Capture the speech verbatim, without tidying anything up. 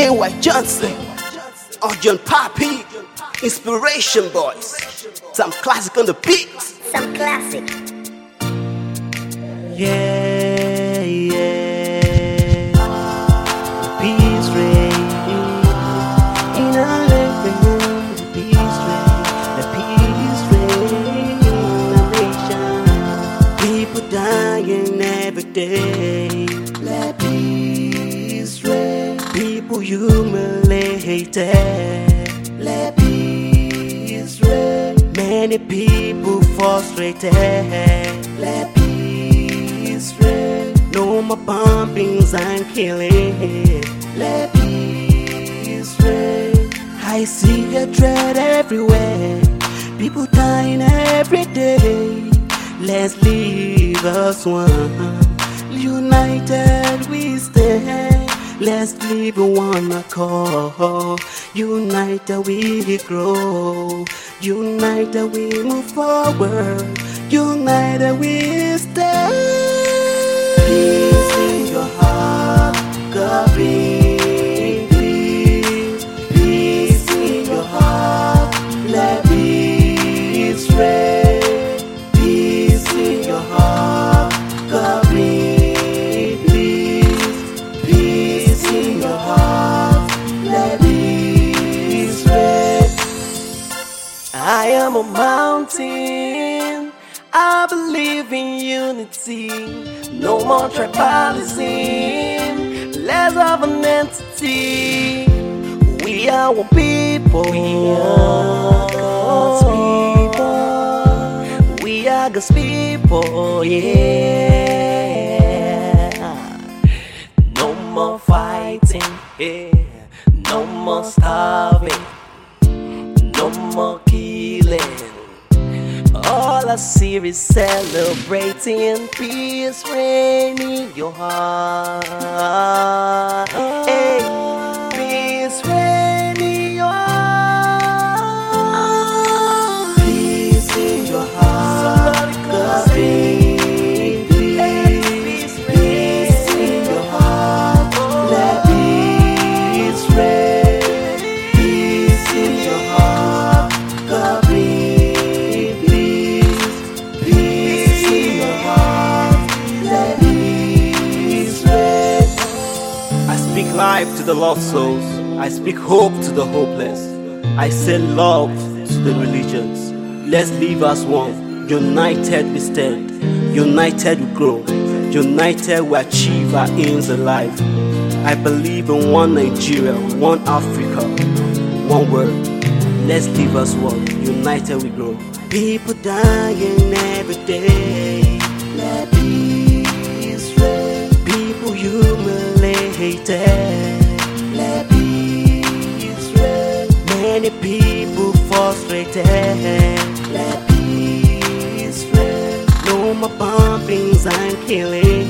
A Y Johnson, or John Papi, Inspiration Boys. Some classic on the beat. Some classic. Yeah, yeah. Peace reign in our land. The peace reign, the peace reign in our nation. People dying every day. Let peace reign. People humiliated. Let peace reign. Many people frustrated. Let peace reign. No more bombings and killing. Let peace reign. I see hatred everywhere. People dying every day. Let's live as one. United we stand. Let's live in one accord. United we grow. United we move forward. United we stand. Peace in your heart, God bring peace. Peace in your heart, let peace reign. Peace in your heart, God bring peace. Peace in your heart, let peace reign. I am a mountain, I believe in unity. No more tribalism, less of an entity. We are one people, we are God's people. We are God's people, yeah. No more fighting, yeah. No more starving, no more killing. All I see is celebrating peace reign in your heart. Hey, peace reign in your heart. Peace in your heart. God bring peace. Peace in your heart. Let peace reign. Peace in your heart. God bring. I speak life to the lost souls. I speak hope to the hopeless. I say love to the religions. Let's live as one. United we stand. United we grow. United we achieve our aims in life. I believe in one Nigeria, one Africa, one world. Let's live as one. United we grow. People dying every day. Let peace reign. People humiliated. Let peace reign. Many people frustrated. Let peace reign. No more bombings and killing.